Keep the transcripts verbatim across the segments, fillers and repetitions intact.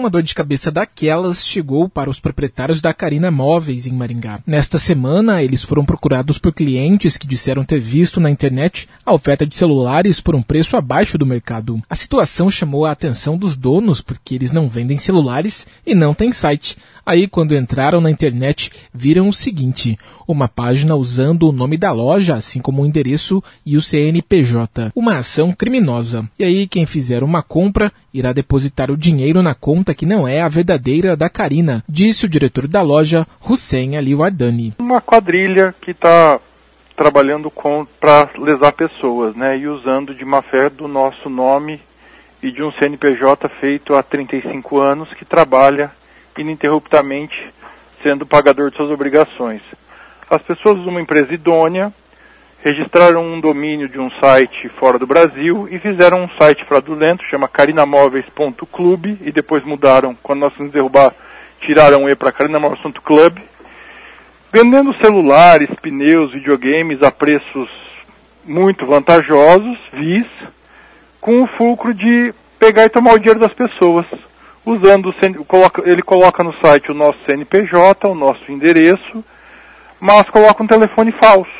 uma dor de cabeça daquelas chegou para os proprietários da Carina Móveis em Maringá. Nesta semana, eles foram procurados por clientes que disseram ter visto na internet a oferta de celulares por um preço abaixo do mercado. A situação chamou a atenção dos donos porque eles não vendem celulares e não têm site. Aí, quando entraram na internet, viram o seguinte: uma página usando o nome da loja, assim como o endereço e o C N P J. Uma ação criminosa. E aí, quem fizer uma compra irá depositar o dinheiro na conta que não é a verdadeira da Carina, disse o diretor da loja, Hussein Ali Wardani. Uma quadrilha que está trabalhando para lesar pessoas, né, e usando de má fé do nosso nome e de um C N P J feito há trinta e cinco anos que trabalha ininterruptamente sendo pagador de suas obrigações. As pessoas de uma empresa idônea registraram um domínio de um site fora do Brasil e fizeram um site fraudulento, chama carinamóveis ponto club, e depois mudaram, quando nós nos derrubar, tiraram o E para carinamóveis ponto club, vendendo celulares, pneus, videogames a preços muito vantajosos, vis, com o fulcro de pegar e tomar o dinheiro das pessoas. Usando, ele coloca no site o nosso C N P J, o nosso endereço, mas coloca um telefone falso,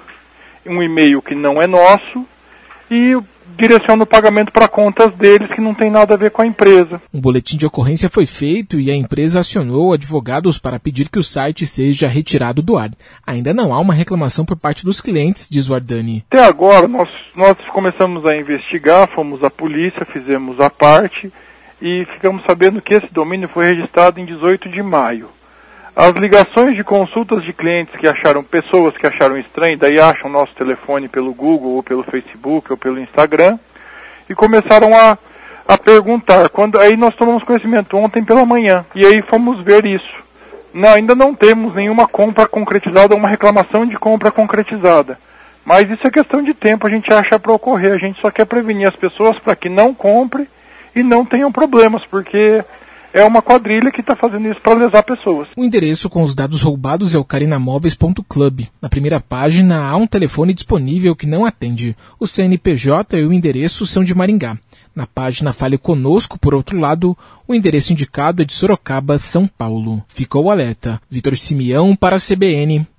um e-mail que não é nosso e direciona o pagamento para contas deles que não tem nada a ver com a empresa. Um boletim de ocorrência foi feito e a empresa acionou advogados para pedir que o site seja retirado do ar. Ainda não há uma reclamação por parte dos clientes, diz Wardani. Até agora nós, nós começamos a investigar, fomos à polícia, fizemos a parte e ficamos sabendo que esse domínio foi registrado em dezoito de maio. As ligações de consultas de clientes que acharam, pessoas que acharam estranho, daí acham nosso telefone pelo Google, ou pelo Facebook, ou pelo Instagram, e começaram a, a perguntar. Quando, aí nós tomamos conhecimento ontem pela manhã, e aí fomos ver isso. Não, ainda não temos nenhuma compra concretizada, uma reclamação de compra concretizada. Mas isso é questão de tempo, a gente acha para ocorrer. A gente só quer prevenir as pessoas para que não comprem e não tenham problemas, porque é uma quadrilha que está fazendo isso para lesar pessoas. O endereço com os dados roubados é o carinamóveis ponto club. Na primeira página há um telefone disponível que não atende. O C N P J e o endereço são de Maringá. Na página Fale Conosco, por outro lado, o endereço indicado é de Sorocaba, São Paulo. Ficou o alerta. Vitor Simeão para a C B N.